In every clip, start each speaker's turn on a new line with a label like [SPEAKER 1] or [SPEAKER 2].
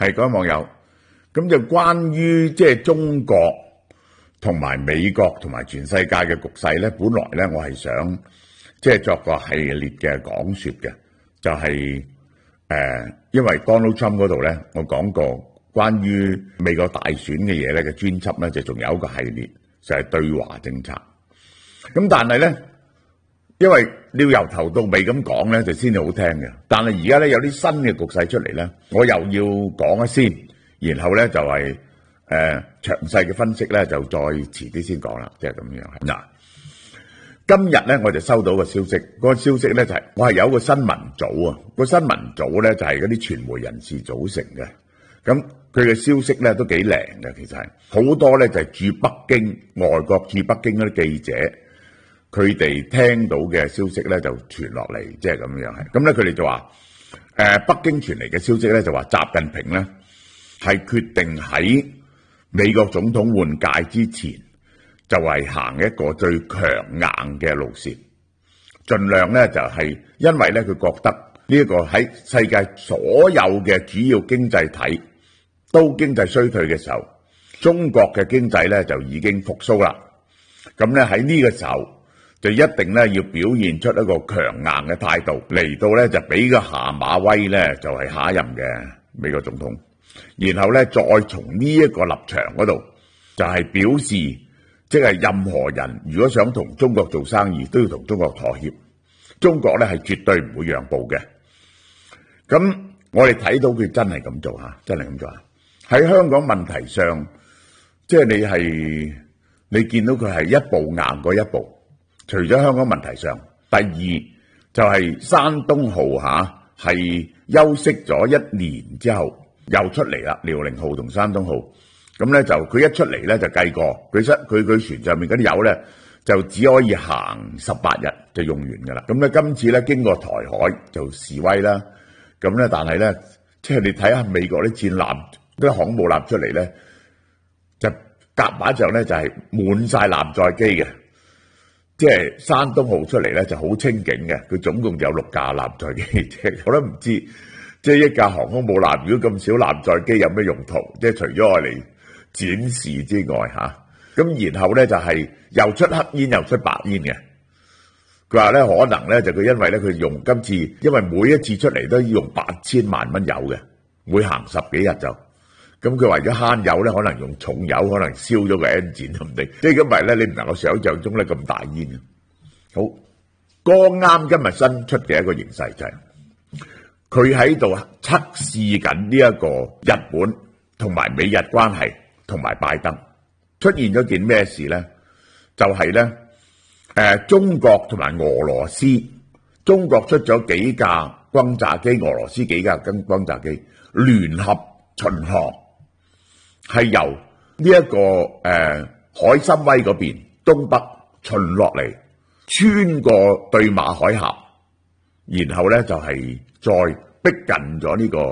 [SPEAKER 1] 係嗰位網友，咁就關於即係中國同埋美國同埋全世界嘅局勢咧，本來咧我係想即係作個系列嘅講說嘅，就係因為 Donald Trump 嗰度咧，我講過關於美國大選嘅嘢咧嘅專輯咧，就仲有一個系列就係對華政策。咁但係咧，因為你要由頭到尾咁講咧，就先至好聽嘅。但係而家咧有啲新嘅局勢出嚟咧，我又要講一先，然後咧就係詳細嘅分析咧，就再遲啲先講啦，即係咁樣。嗱，今日咧我就收到個消息，嗰個消息咧就係我係有個新聞組啊，個新聞組咧就係嗰啲傳媒人士組成嘅。咁佢嘅消息咧都幾靈嘅，其實係好多咧就係駐北京、外國駐北京嗰啲記者，佢哋聽到嘅消息咧就傳落嚟，即係咁樣係。咁咧佢哋就話，北京傳嚟嘅消息咧就話習近平咧係決定喺美國總統換屆之前，就係行一個最強硬嘅路線，盡量咧就係因為咧佢覺得呢一個喺世界所有嘅主要經濟體都經濟衰退嘅時候，中國嘅經濟咧就已經復甦啦。咁咧喺呢個時候就一定咧要表現出一個強硬嘅態度，嚟到咧就俾個下馬威咧就係下一任嘅美國總統，然後咧再從呢一個立場嗰度就係表示，即係任何人如果想同中國做生意，都要同中國妥協，中國咧係絕對唔會讓步嘅。咁我哋睇到佢真係咁做嚇，真係咁做啊！喺香港問題上，即係你見到佢係一步硬過一步。除咗香港問題上，第二就係山東號嚇係休息咗1年之後又出嚟啦，遼寧號同山東號。咁咧就佢一出嚟咧就計過，佢船上面嗰啲油咧就只可以行18日就用完㗎啦。咁咧今次咧經過台海就示威啦。咁咧但係咧即係你睇下美國啲戰艦、啲航母艦出嚟咧，就甲板上咧就係滿晒艦載機嘅。即係山東號出嚟咧就好清景嘅，佢總共有6架艦載機，即係我都唔知，即係一架航空母艦如果咁少艦載機有咩用途？即係除咗我嚟展示之外嚇，咁然後咧就係又出黑煙又出白煙嘅。佢話咧可能咧就佢因為咧佢用今次，因為每一次出嚟都要用8000萬蚊油嘅，每行10幾日就。咁佢為咗慳油咧，可能用重油，可能燒咗個 engine 都唔定。即係咁咪咧，你唔能夠想象中咧咁大煙。好，剛啱今日新出嘅一個形勢就係佢喺度測試緊呢一個日本同埋美日關係，同埋拜登出現咗件咩事咧？就係咧，中國同埋俄羅斯，中國出咗幾架轟炸機，俄羅斯幾架轟炸機聯合巡航。係由呢一個海參崴嗰邊東北巡落嚟，穿過對馬海峽，然後咧就係再逼近咗呢個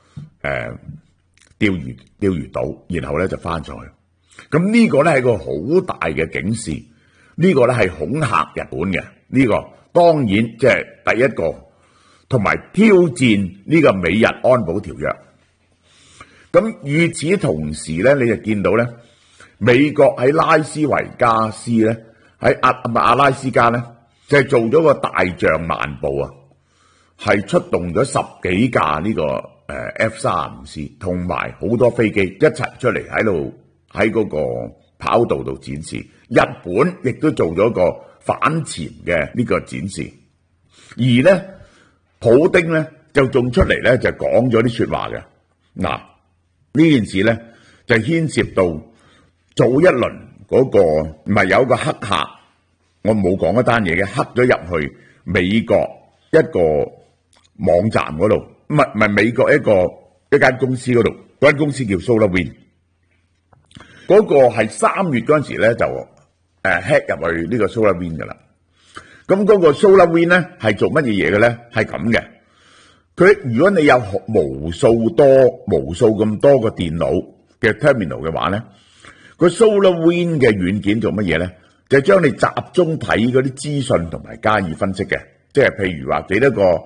[SPEAKER 1] 釣魚島，然後咧就翻上去。咁呢個咧係個好大嘅警示，呢個咧係恐嚇日本嘅。呢個當然即係第一個，同埋挑戰呢個美日安保條約。咁與此同時咧，你就見到咧，美國喺拉斯維加斯咧，喺阿拉斯加咧，就係做咗個大象漫步啊，係出動咗10幾架呢個F-35C，同埋好多飛機一齊出嚟喺嗰個跑道度展示。日本亦都做咗個反潛嘅呢個展示，而咧普丁咧就仲出嚟咧就講咗啲説話嘅。嗱，呢件事咧就牽涉到早一輪嗰個唔係有個黑客，我冇講一單嘢嘅，黑咗入去美國一個網站嗰度，唔係美國一間公司嗰度，嗰間公司叫 SolarWinds，嗰個係3月嗰陣時咧就hack 入去呢個 SolarWinds 噶啦。咁嗰個 SolarWinds 咧係做乜嘢嘢嘅咧？係咁嘅。佢如果你有無數咁多個電腦嘅 terminal 嘅話咧，個 SolarWinds 嘅軟件做乜嘢咧？就係將你集中睇嗰啲資訊同埋加以分析嘅，即係譬如話幾多個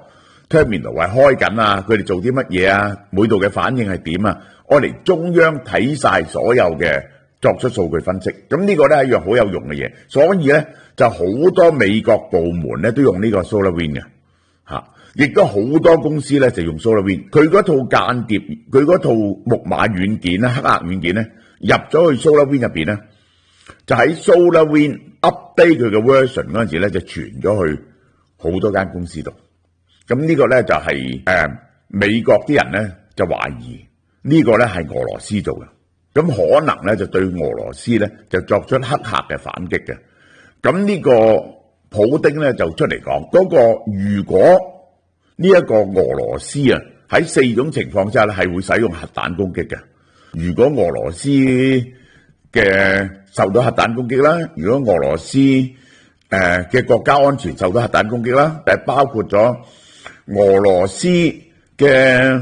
[SPEAKER 1] terminal 係開緊啊，佢哋做啲乜嘢啊，每度嘅反應係點啊，愛嚟中央睇晒所有嘅作出數據分析。咁呢個咧係一樣好有用嘅嘢，所以咧就好多美國部門咧都用呢個 SolarWinds 嘅嚇，亦都好多公司咧就用 SolarWinds。佢嗰套間諜，佢嗰套木馬軟件咧、黑客軟件咧入咗去 SolarWinds 入邊咧，就喺 SolarWinds update 佢嘅 version 嗰陣時咧就傳咗去好多間公司度。咁呢個咧就係美國啲人咧就懷疑呢個咧係俄羅斯做嘅，咁可能咧就對俄羅斯咧就作出黑客嘅反擊嘅。咁呢個普丁咧就出嚟講，嗰個如果呢一個俄羅斯啊喺4種情況之下咧係會使用核彈攻擊嘅。如果俄羅斯嘅受到核彈攻擊啦，如果俄羅斯嘅國家安全受到核彈攻擊啦，但係包括咗俄羅斯嘅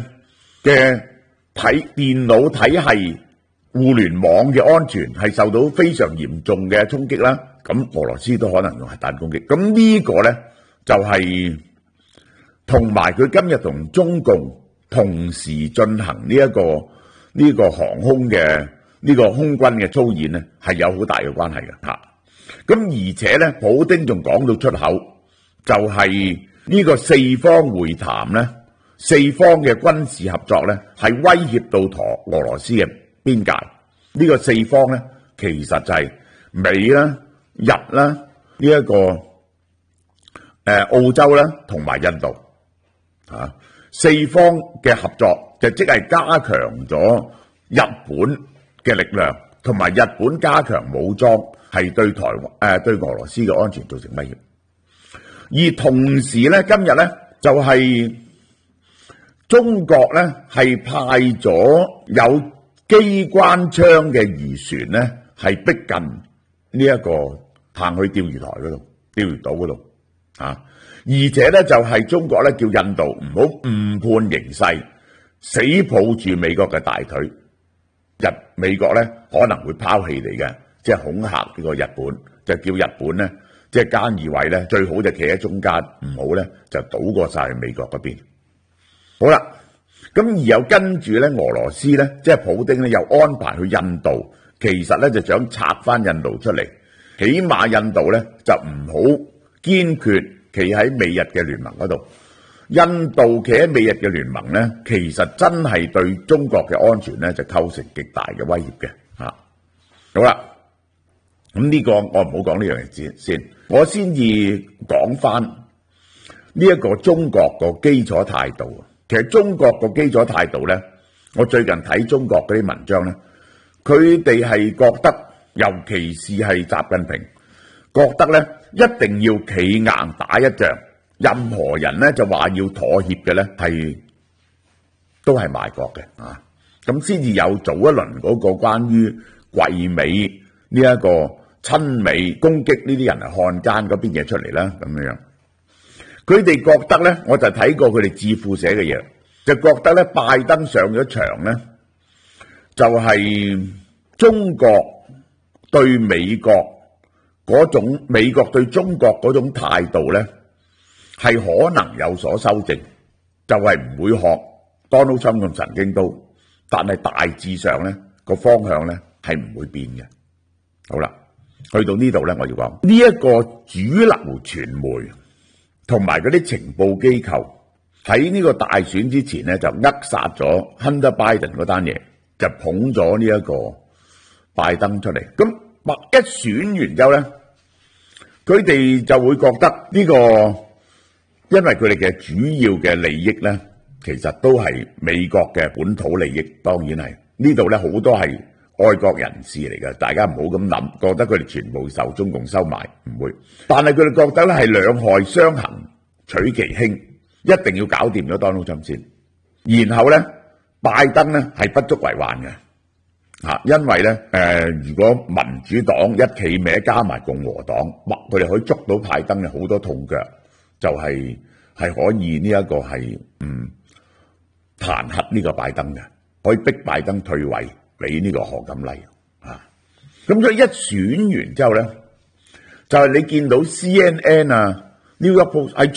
[SPEAKER 1] 電腦體系、互聯網嘅安全係受到非常嚴重嘅衝擊啦，咁俄羅斯都可能用核彈攻擊。咁呢個呢，就係同埋佢今日同中共同時進行呢一個航空嘅呢個空軍嘅操演呢，係有好大嘅關係嘅嚇。咁而且呢，普丁仲講到出口，就係呢個四方會談呢，四方嘅軍事合作呢，係威脅到俄羅斯嘅邊界。呢個四方呢，其實就係美啦、日啦、呢一個澳洲啦同埋印度啊，四方嘅合作就即係加強咗日本嘅力量，同埋日本加強武裝，係對對俄羅斯嘅安全造成威脅。而同時咧，今日咧就係中國咧係派咗有機關槍嘅漁船咧，係逼近呢一個行去釣魚台嗰度、釣魚島嗰度啊！而且咧就係中國咧叫印度唔好誤判形勢，死抱住美國嘅大腿，美國咧可能會拋棄你嘅，即係恐嚇呢個日本，就叫日本咧。即係菅義偉咧，最好就企喺中間，唔好咧就倒過晒美國嗰邊。好啦，咁而又跟住咧，俄羅斯咧，即係普丁咧，又安排去印度，其實咧就想拆翻印度出嚟，起碼印度咧就唔好堅決企喺美日嘅聯盟嗰度。印度企喺美日嘅聯盟咧，其實真係對中國嘅安全咧就構成極大嘅威脅嘅嚇。好啦。咁呢個我唔好講呢樣嘢先，我先至講翻呢一個中國個基礎態度。其實中國個基礎態度咧，我最近睇中國嗰啲文章咧，佢哋係覺得，尤其是係習近平，覺得咧一定要企硬打一仗，任何人咧就話要妥協嘅咧，都係賣國嘅啊！咁先至有早一輪嗰個關於桂美呢一個親美攻擊呢啲人係漢奸嗰邊嘢出嚟啦，咁樣佢哋覺得咧，我就睇過佢哋智庫寫嘅嘢，就覺得咧拜登上咗場咧，就係中國對美國嗰種美國對中國嗰種態度咧，係可能有所修正，就係唔會學 Donald Trump 咁神經刀，但係大致上咧個方向咧係唔會變嘅。好啦。去到呢度咧，我要講呢一個主流傳媒同埋嗰啲情報機構喺呢個大選之前咧，就扼殺咗 Hunter Biden 嗰單嘢，就捧咗呢一個拜登出嚟。咁一選完之後咧，佢哋就會覺得呢個，因為佢哋嘅主要嘅利益咧，其實都係美國嘅本土利益，當然係呢度咧好多係愛國人士嚟嘅，大家唔好咁諗，覺得佢哋全部受中共收買，唔會。但係佢哋覺得咧係兩害相衡取其輕，一定要搞掂咗 Donald Trump 先，然後咧拜登咧係不足為患嘅嚇，因為咧如果民主黨一企歪加埋共和黨，佢哋可以捉到拜登嘅好多痛腳，就係可以呢一個係彈劾呢個拜登嘅，可以逼拜登退位。俾呢個賀錦麗啊，咁所以一選完之後咧，就係你見到 CNN 啊、New York Post 係將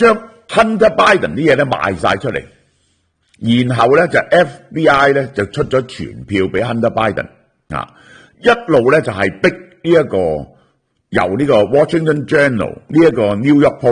[SPEAKER 1] Hunter Biden 啲嘢咧賣晒出嚟，然後咧就 FBI 咧就出咗傳票俾 Hunter Biden 啊，一路咧就係逼呢一個由呢個 Washington Journal 呢一個 New York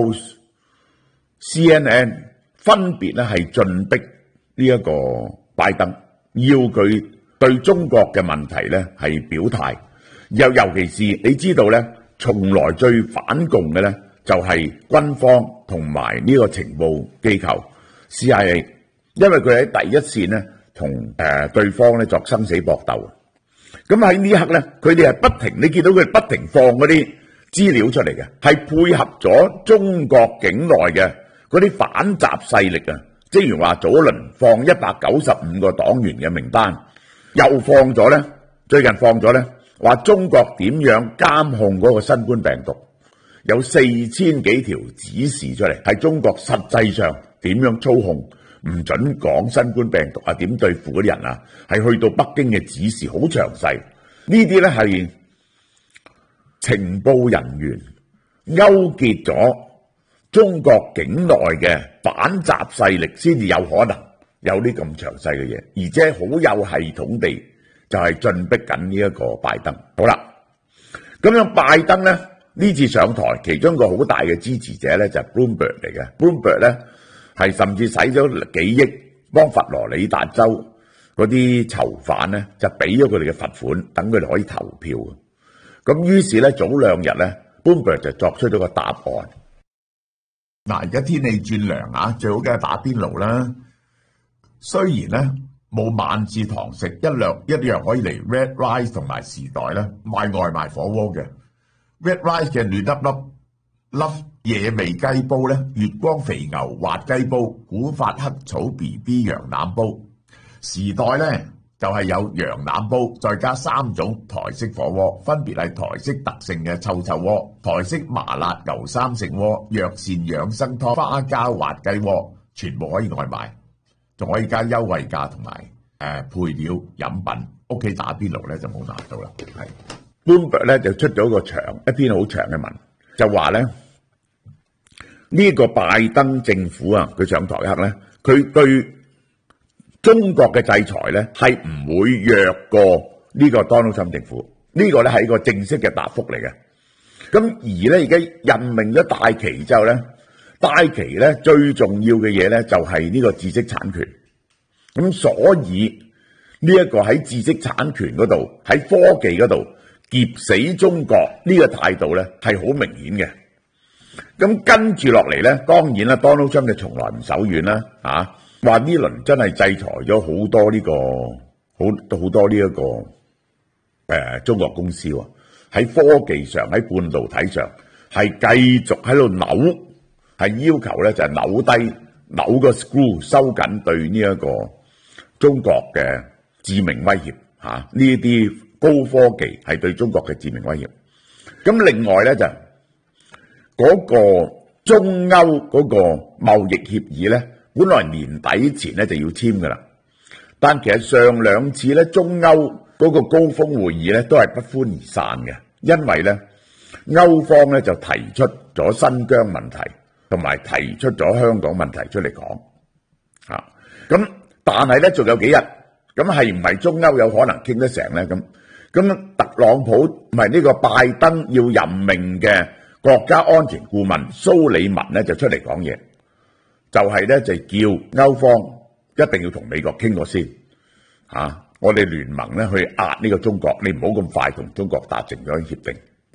[SPEAKER 1] Post、CNN 分別咧係進逼呢一個拜登，要佢對中國嘅問題咧係表態，尤其是你知道咧，從來最反共嘅咧就係軍方同埋呢個情報機構 CIA， 因為佢喺第一線咧同對方咧作生死搏鬥。咁喺呢一刻咧，佢哋係不停，你見到佢不停放嗰啲資料出嚟嘅，係配合咗中國境內嘅嗰啲反習勢力啊，即如話早一輪放195個黨員嘅名單，又放咗咧，最近放咗咧，話中國點樣監控嗰個新冠病毒，有4000幾條指示出嚟，係中國實際上點樣操控，唔準講新冠病毒啊，點對付嗰啲人啊，係去到北京嘅指示好詳細。呢啲咧係情報人員勾結咗中國境內嘅反習勢力，先至有可能有啲咁詳細嘅嘢，而且好有系統地就係進逼緊呢一個拜登。好啦，咁樣拜登咧呢次上台，其中一個好大嘅支持者咧就係 Bloomberg 嚟嘅。Bloomberg 咧係甚至使咗幾億幫佛羅里達州嗰啲囚犯咧，就俾咗佢哋嘅罰款，等佢哋可以投票。咁於是咧早2日咧 Bloomberg 就作出咗個答案。嗱，而家天氣轉涼啊，最好梗係打邊爐啦。雖然咧冇晚市堂食，一樣可以嚟 Red Rice 同埋時代咧賣外賣火鍋嘅 Red Rice 嘅暖粒野味雞煲咧，月光肥牛滑雞煲，古法黑草 BB 羊腩煲。時代咧就係有羊腩煲，再加3種台式火鍋，分別係台式特性嘅臭臭鍋、台式麻辣牛三成鍋、藥膳養生湯、花膠滑雞鍋，全部可以外賣，仲可以加優惠價同埋配料飲品。屋企打邊爐咧就冇難到啦。係 Bloomberg 咧就出咗一篇好長嘅文，就話咧呢個拜登政府啊，佢上台一刻咧，佢對中國嘅制裁咧係唔會弱過呢個 Donald Trump 政府，呢個咧係一個正式嘅答覆嚟嘅。咁而咧而家任命咗戴琪之後咧，戴琪咧最重要嘅嘢咧就係呢個知識產權。咁所以呢一個喺知識產權嗰度，喺科技嗰度劫死中國呢個態度咧係好明顯嘅。咁跟住落嚟咧，當然啦 ，Donald Trump 就從來唔手軟啦，話呢輪真係制裁咗好多呢個好多呢一個中國公司喎，喺科技上喺半導體上係繼續喺度扭，係要求咧就係扭個 screw 收緊對呢一個中國嘅致命威脅呢啲高科技係對中國嘅致命威脅。咁另外咧就嗰個中歐嗰個貿易協議咧，本來年底前咧就要簽噶啦，但其實上2次咧中歐嗰個高峰會議咧都係不歡而散嘅，因為咧歐方咧就提出咗新疆問題，同埋提出咗香港問題出嚟講，咁但係咧仲有幾日，咁係唔係中歐有可能傾得成咧？咁特朗普唔係呢個拜登要任命嘅國家安全顧問蘇利文咧就出嚟講嘢。就係咧，就叫歐方一定要同美國傾過先，我哋聯盟咧去壓呢個中國，你唔好咁快同中國達成咗協定。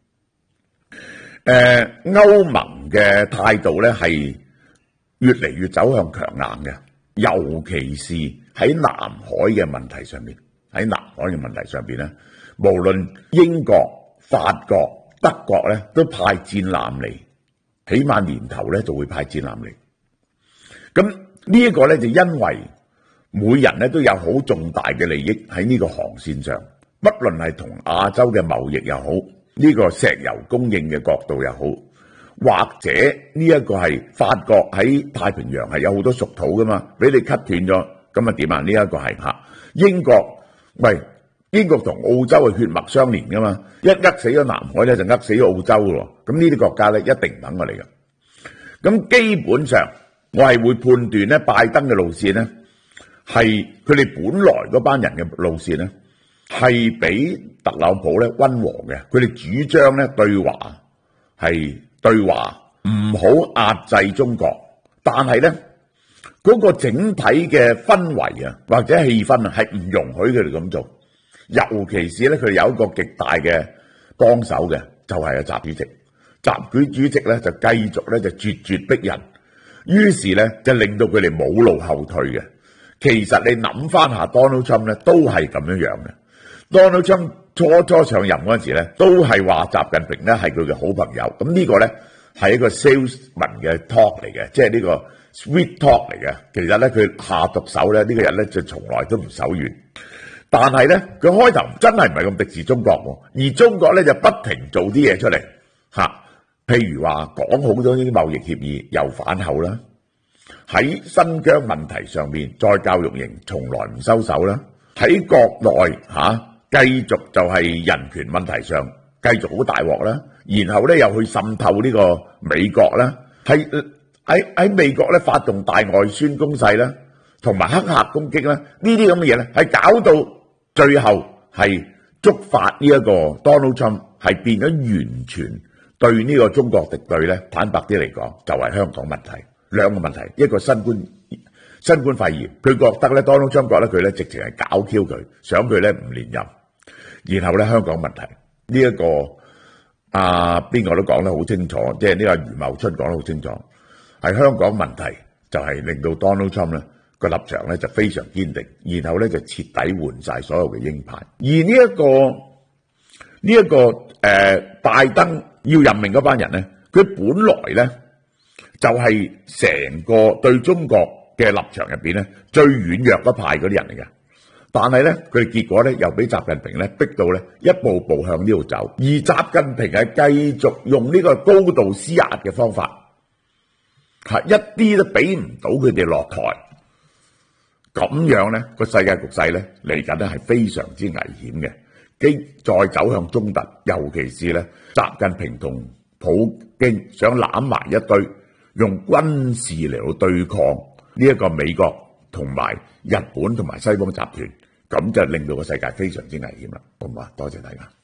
[SPEAKER 1] 歐盟嘅態度咧係越嚟越走向強硬嘅，尤其是喺南海嘅問題上面。喺南海嘅問題上邊咧，無論英國、法國、德國咧都派戰艦嚟，起碼年頭咧就會派戰艦嚟。咁呢一個咧就因為每人咧都有好重大嘅利益喺呢個航線上，不論係同亞洲嘅貿易又好，呢個石油供應嘅角度又好，或者呢一個係法國喺太平洋係有好多屬土噶嘛，俾你 cut 斷咗，咁啊點啊？呢一個係英國同澳洲係血脈相連噶嘛，一扼死咗南海咧就扼死咗澳洲咯，咁呢啲國家咧一定唔等我哋嘅。咁基本上我係會判斷咧拜登嘅路線咧係佢哋本來嗰班人嘅路線咧係比特朗普咧溫和嘅，佢哋主張咧對華係對華，唔好壓制中國，但係咧嗰個整體嘅氛圍啊或者氣氛啊係唔容許佢哋咁做，尤其是咧佢哋有一個極大嘅幫手嘅，就係習主席。習主席咧就繼續咧就咄咄逼人，於是咧就令到佢哋冇路後退嘅。其實你諗翻下 Donald Trump 咧都係咁樣樣嘅。Donald Trump 初上任嗰陣時咧，都係話習近平咧係佢嘅好朋友。咁呢個咧係一個 salesman 嘅 talk 嚟嘅，即係呢個 sweet talk 嚟嘅。其實咧佢下毒手咧呢個人咧就從來都唔手軟。但係咧佢開頭真係唔係咁敵視中國喎，而中國咧就不停做啲嘢出嚟嚇。譬如話講好多呢啲貿易協議又反口啦，喺新疆問題上面再教育營從來唔收手啦，喺國內繼續就係人權問題上繼續好大鑊啦，然後咧又去滲透呢個美國啦，喺美國咧發動大外宣攻勢啦，同埋黑客攻擊啦，呢啲咁嘅嘢咧係搞到最後係觸發呢一個 Donald Trump 係變咗完全對呢個中國敵對咧，坦白啲嚟講就係香港問題，兩個問題，一個新冠肺炎，佢覺得咧 Donald Trump 覺得佢咧直情係搞 Q 佢，想佢咧唔連任，然後咧香港問題呢一個邊個都講得好清楚，即係呢個余茂春講得好清楚，係香港問題就係令到 Donald Trump 咧個立場咧就非常堅定，然後咧就徹底換晒所有嘅鷹派，而呢一個拜登要任命嗰班人咧，佢本來咧就係成個對中國嘅立場入邊咧最軟弱嗰派嗰啲人嚟嘅，但係咧佢哋結果咧又俾習近平咧逼到咧一步步向呢度走，而習近平係繼續用呢個高度施壓嘅方法，係一啲都俾唔到佢哋落台，咁樣咧個世界局勢咧嚟緊咧係非常之危險嘅。再走向衝突，尤其是咧，習近平同普京想攬埋一堆，用軍事嚟到對抗呢一個美國同埋日本同埋西方集團，咁就令到個世界非常之危險啦。好唔好啊？多謝大家。